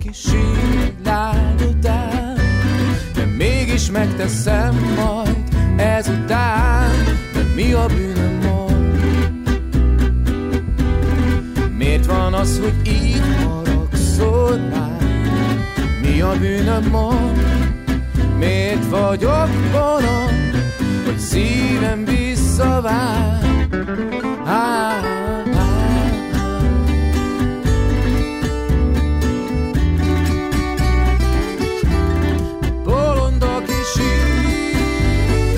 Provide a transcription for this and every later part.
aki sír egy lány után, de mégis megteszem majd ezután. De mi a bűnöm mond? Miért van az, hogy így haragszol rám? Mi a bűnöm mond? Miért vagyok bolond, hogy szívem visszavár? Bolond, aki sír.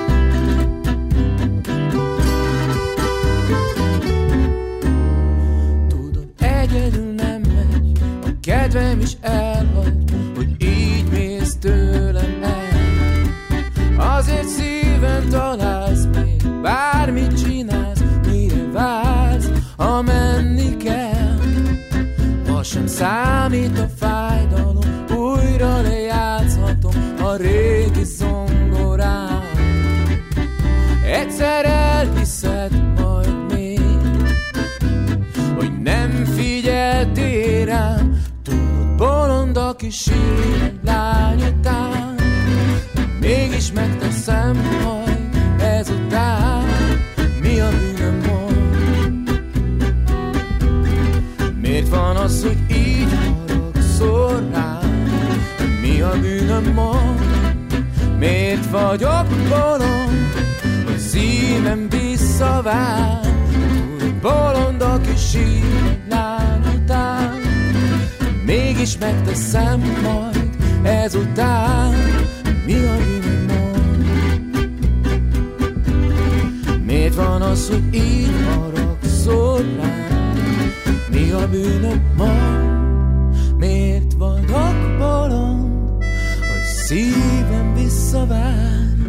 Tudom, egyedül nem megy, a kedvem is elhagy, hogy így mész tőlem el. Azért szíven találsz még, bármit csinálsz, mire vársz, ha menni kell. Ha sem számít a fájdalom, újra lejátszhatom a régi zongorán. Egyszer elhiszed majd még, hogy nem figyeltél rám. Tudod, bolond, aki sír egy lány után, mégis megteszem majd ezután. Mi a bűnöm mond? Miért van az, hogy így haragszol rám? Mi a bűnöm mond? Miért vagyok bolond, hogy szívem visszavár? Tudod, bolond, aki sír egy lány után, mégis megteszem majd ezután. Mi a bűnöm mond? Miért van az, hogy így haragszol rám? Mi a bűnöm mond? Miért vagyok bolond, hogy szívem visszavár?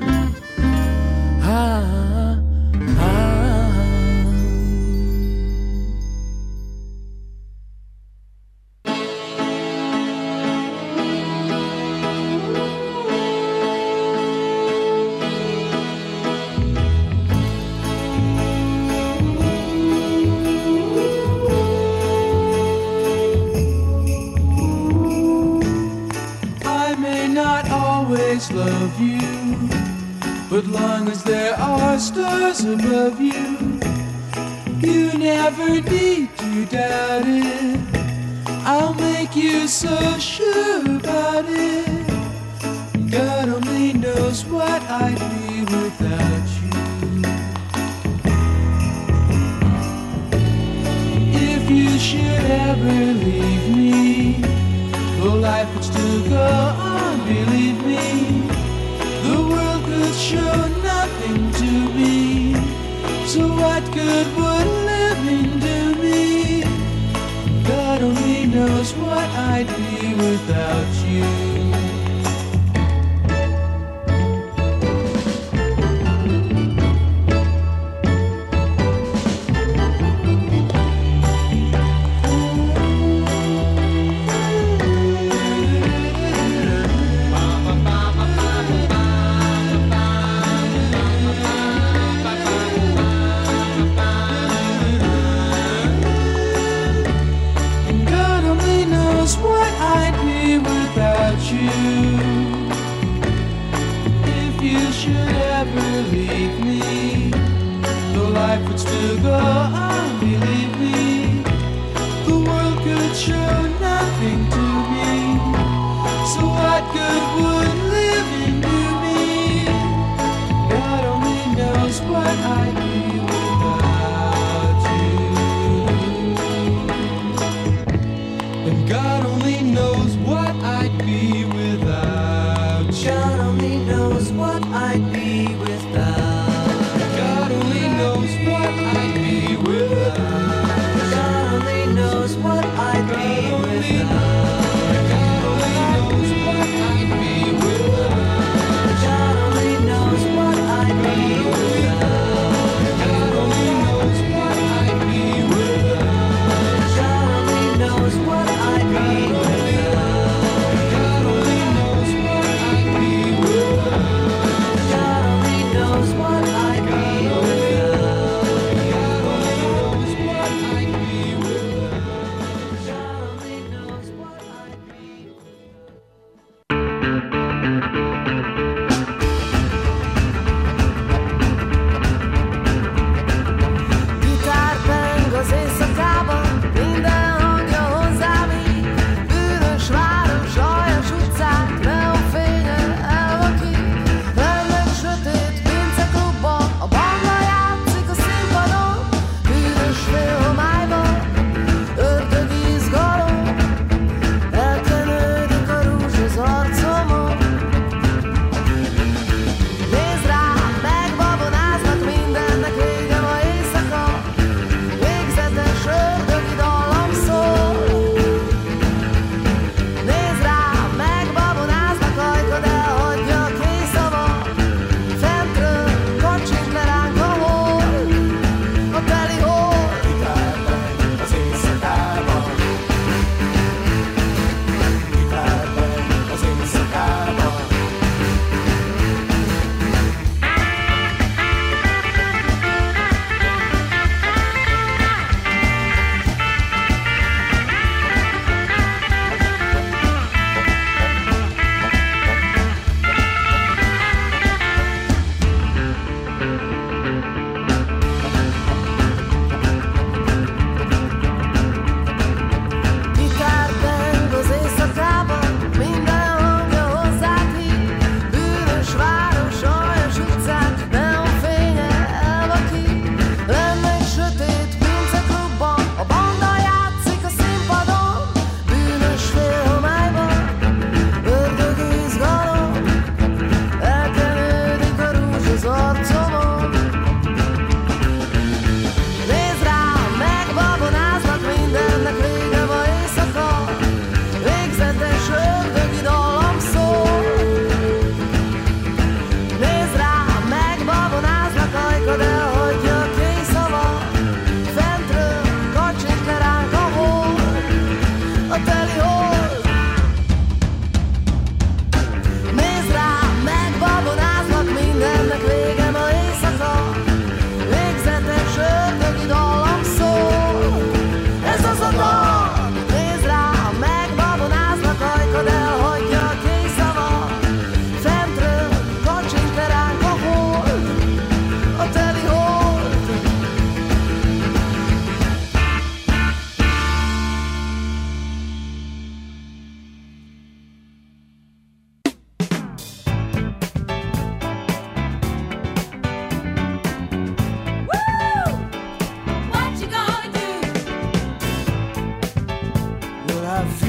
Love you, but long as there are stars above you, you never need to doubt it. I'll make you so sure about it. God only knows what I'd be without you. If you should ever leave me, the life would still go on, believe me. The world could show nothing to me, so what good would living do me? God only knows what I'd be without you.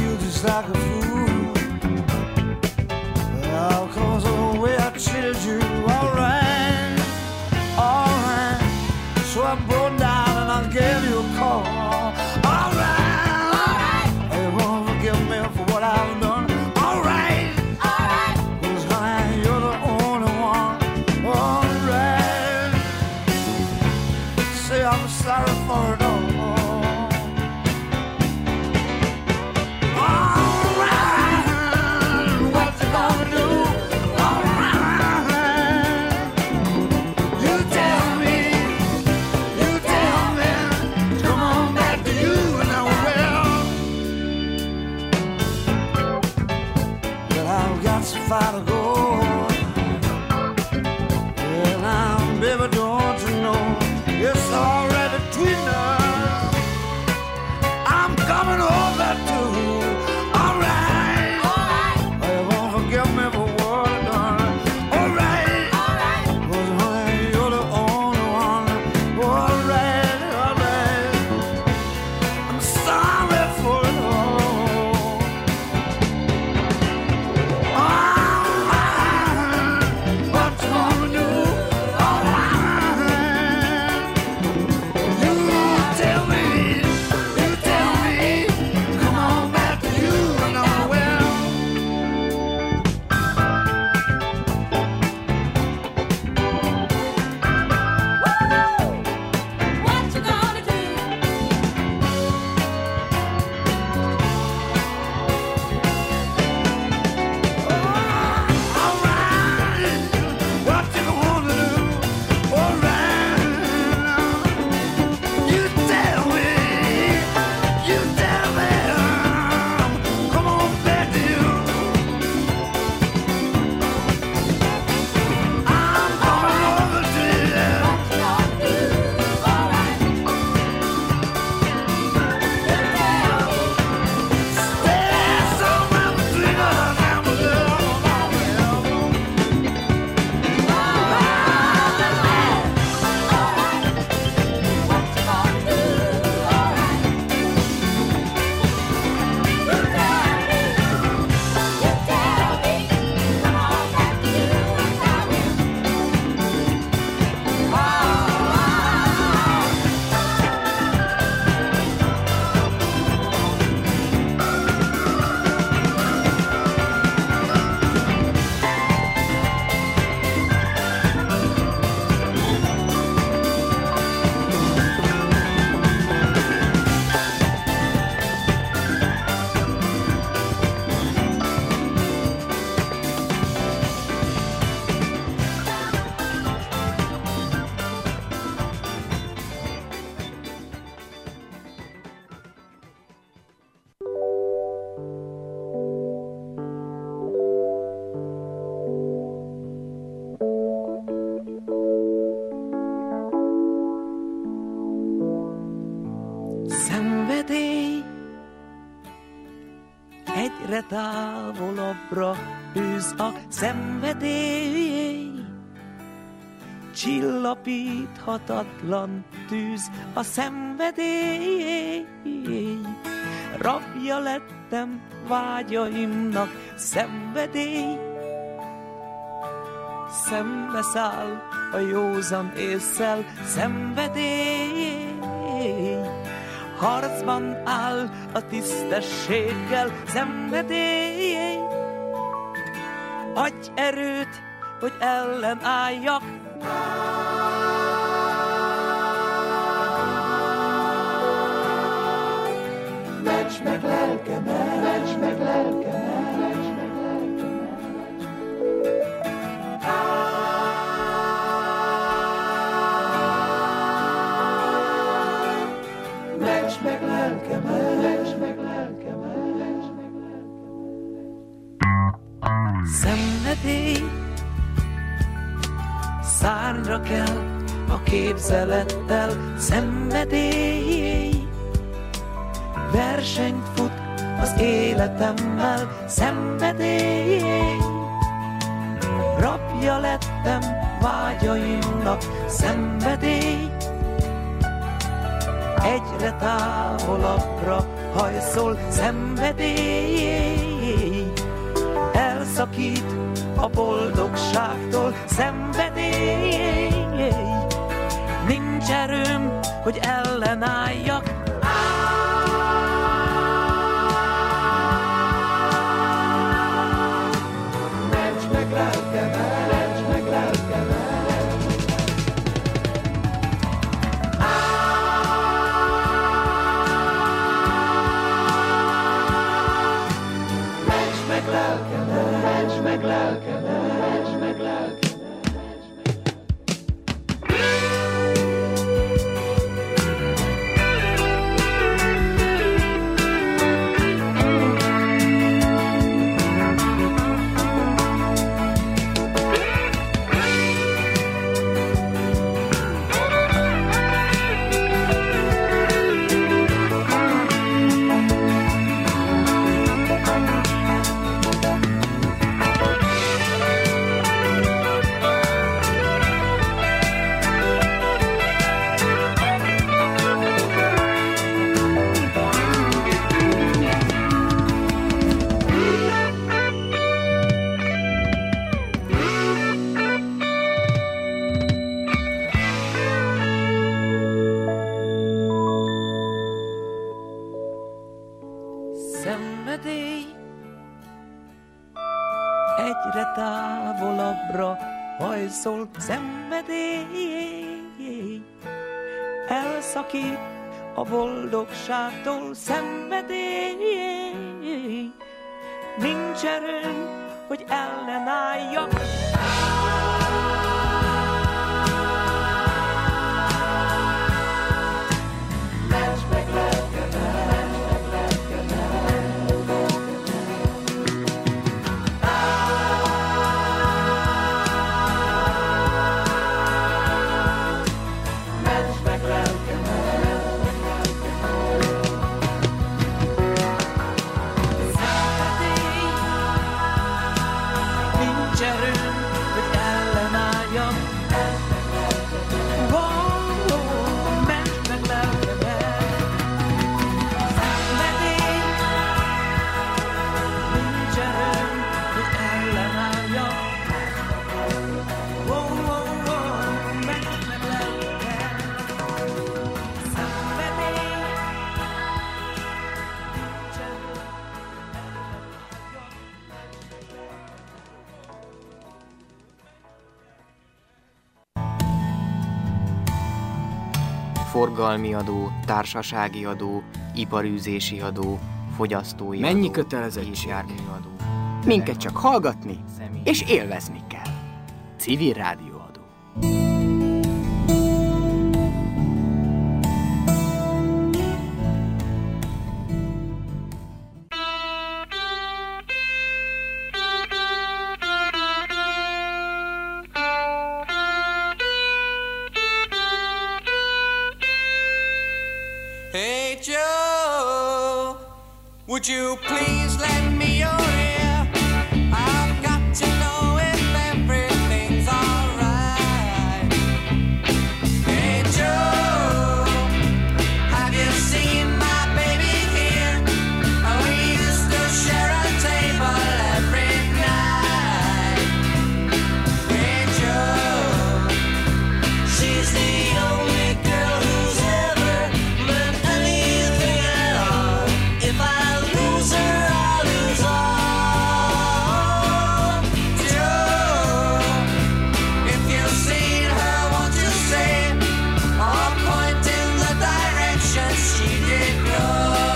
feel just like a fool. Oh, 'cause of the way I treated you. Alright, alright. So I broke down and I gave you a call. Alright, alright. You won't forgive me for what I've done. Alright, alright. 'Cause honey, you're the only one. Alright. Say I'm sorry for it all. Far to go, and now, baby, don't you know it's already between us. I'm coming over to you. Alright, alright. You won't forgive me for what I've done. Alright, alright. 'Cause honey, you're the only one. Alright, alright. I'm sorry for it all. Egyre távolabbra űz a szenvedély, csillapíthatatlan tűz a szenvedély. Rabja lettem vágyaimnak, szenvedély. Szembeszáll a józan ésszel, szenvedély. Harcban áll a tisztességgel, szenvedély. Adj erőt, hogy ellenálljak. Ments meg lelkemet, ments meg lelkemet, ments meg lelkemet. Ments meg lelkemet, ments meg lelkemet, ments meg lelkemet. Szenvedély, szárnyra kell a képzelettel, szenvedély. Versenyt fut az életemmel, szenvedély. Rabja lettem vágyaimnak, szenvedély. Egyre távolabbra hajszol szenvedély. Elszakít a boldogságtól szenvedély. Nincs erőm, hogy ellenálljak. Ments meg lelkemet, ments meg lelkemet. Ments meg lelkemet, ments meg lelkemet, ments meg lelkemet. Szenvedély egyre távolabbra hajszol, szenvedély elszakít a boldogságtól, szenvedély. Nincs erőm, hogy ellenálljak. Ments meg lelkemet, ments meg lelkemet. Szenvedély, nincs erőm, hogy ellenálljak. Ments meg lelkemet. Szenvedély, nincs erőm, hogy ellenálljak. Ments meg lelkemet. Szenvedély, nincs erőm. Forgalmi adó, társasági adó, iparűzési adó, fogyasztói Mennyi adó, kötelezettség? gépjárműadó. Minket csak hallgatni Személy- és élvezni kell. Civil rádióadó. Hey Joe, would you please lend me your ear? I've got to know if everything's alright. Hey Joe, have you seen my baby here? We used to share a table every night. Hey Joe, she's the only girl who's ever meant anything at all. If I lose her, I lose all. Joe, if you've seen her, won't you say, or point in the direction she did go?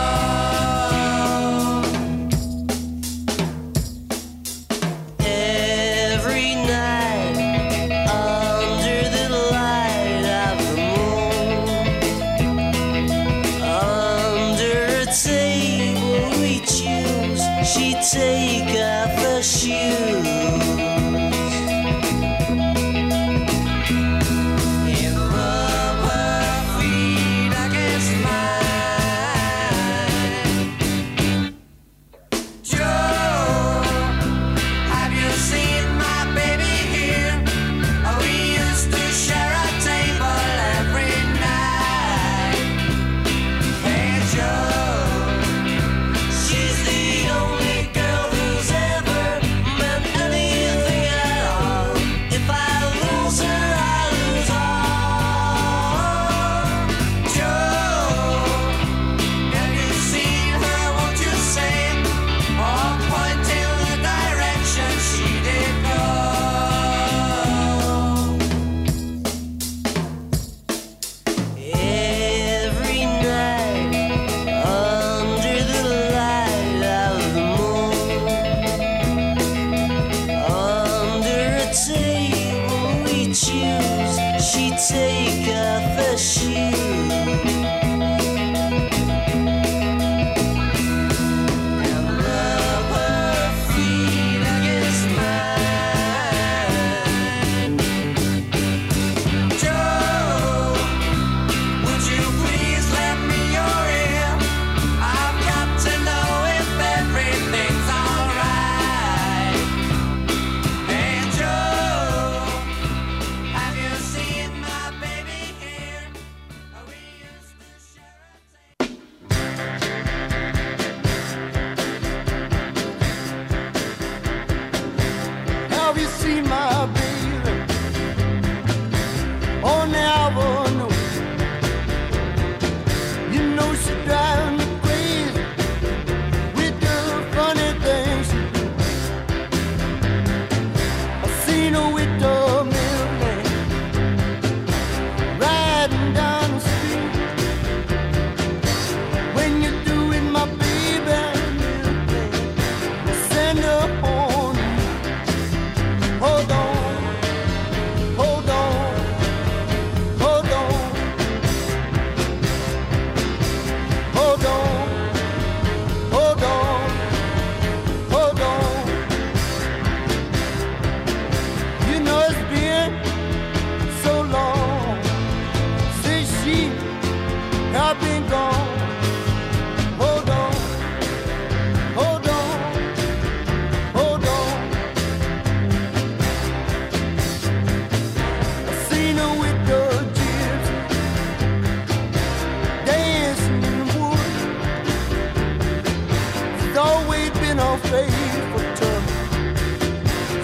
Every night, under the light of the moon, under a table we choose, she'd take off her shoes and rub her feet against mine. Joe, have you seen my baby here? We used to share a table every night. Hey Joe,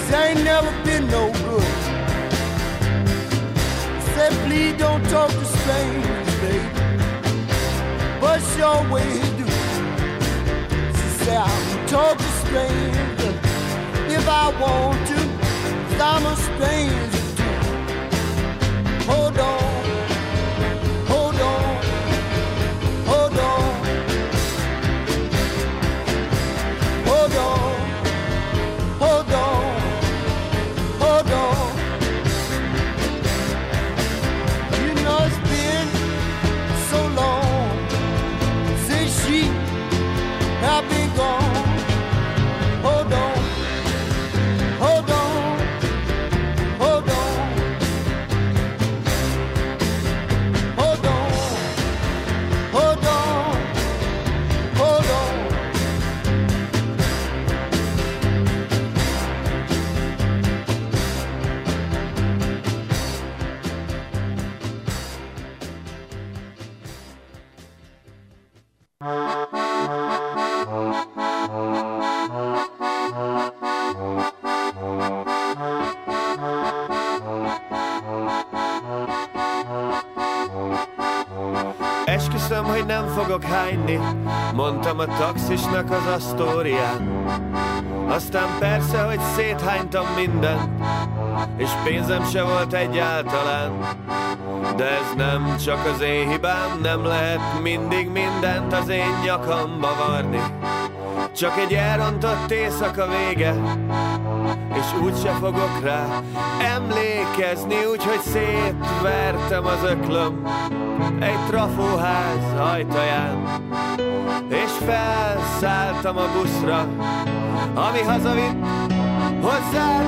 This ain't never been no good. Said please don't talk to strangers, baby, but your way you do. She said I'll talk to strangers if I want to, 'cause I'm a stranger too. Hold on, hold on, hold on, hold on, hold on, hold on. You know it's been so long since she have been gone. Hold on, hold on, hold on, hold on, hold on, hold on. Esküszöm, hogy nem fogok hányni, mondtam a taxisnak az Asztórián. Aztán persze, hogy széthánytam mindent, és pénzem se volt egyáltalán. De ez nem csak az én hibám, nem lehet mindig mindent az én nyakamba varni. Csak egy elrontott éjszaka vége, és úgyse fogok rá emlékezni, úgyhogy szétvertem az öklöm egy trafóház ajtaján, és felszálltam a buszra, ami hazavitt hozzá.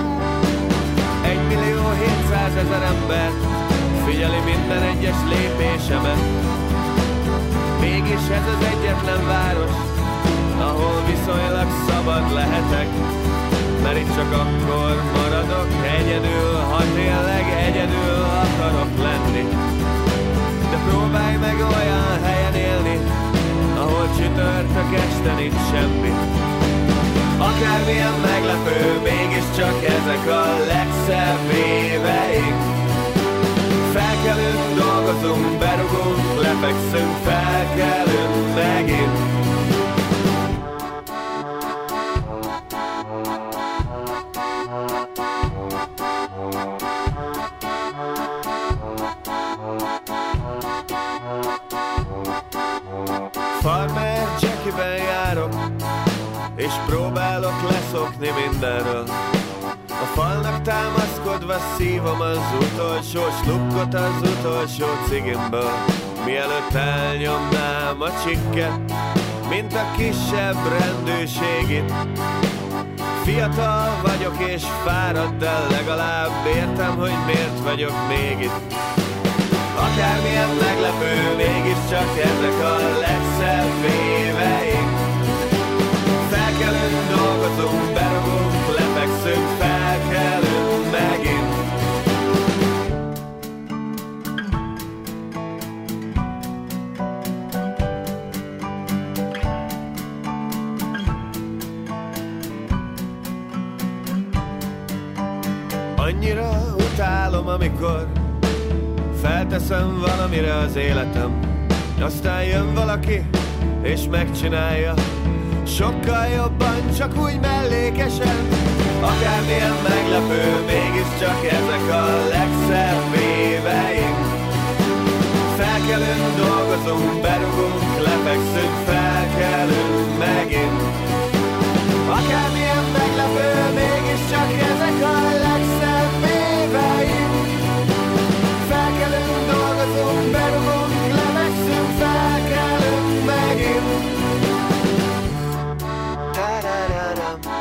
1.700.000 ember figyeli minden egyes lépésemet. Mégis ez az egyetlen város, ahol viszonylag szabad lehetek, mert itt csak akkor maradok egyedül, ha tényleg egyedül akarok lenni. De próbálj meg olyan helyen élni, ahol csütörtök este nincs semmi. Akármilyen meglepő, mégiscsak ezek a legszebb éveink. Felkelünk, dolgozunk, berugunk, lefekszünk, felkelünk megint. Farmer Jackie-ben járok, és próbálok leszokni mindenről. A falnak támaszkodva szívom az utolsó slukkot az utolsó cigimből, mielőtt elnyomnám a csikket, mint a kisebb rendőrségit. Fiatal vagyok és fáradt, de legalább értem, hogy miért vagyok még itt. Akármilyen meglepő, mégiscsak ezek a legszebb éveink. Felkelünk, dolgozunk, berugunk, lefekszünk, felkelünk megint. Annyira utálom, amikor felteszem valamire az életem, aztán jön valaki, és megcsinálja sokkal jobban, csak úgy mellékesen. Akármilyen meglepő, mégiscsak ezek a legszebb éveink. Felkelünk, dolgozunk, berugunk, lefekszünk, felkelünk megint. Akármilyen meglepő, mégiscsak ezek a legszebb éveink. Felkelünk, dolgozunk, berugunk, lefekszünk, felkelünk megint. Ta-da-da-da.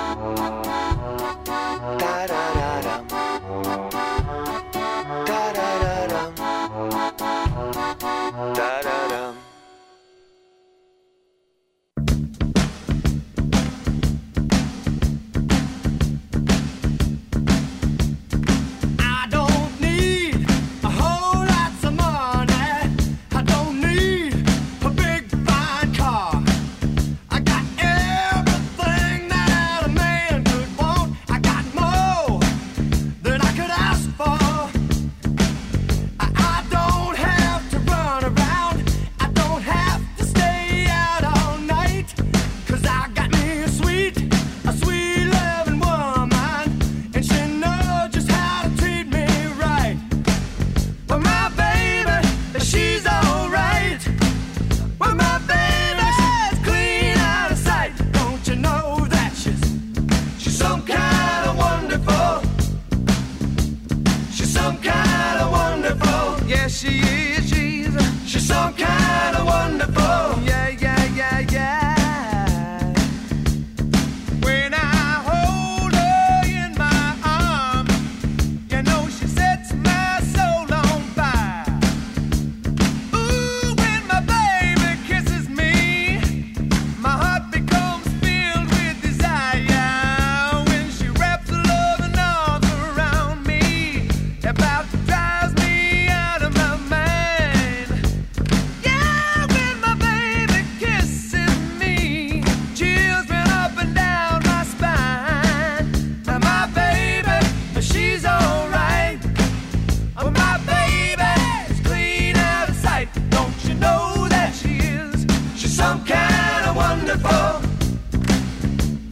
wonderful.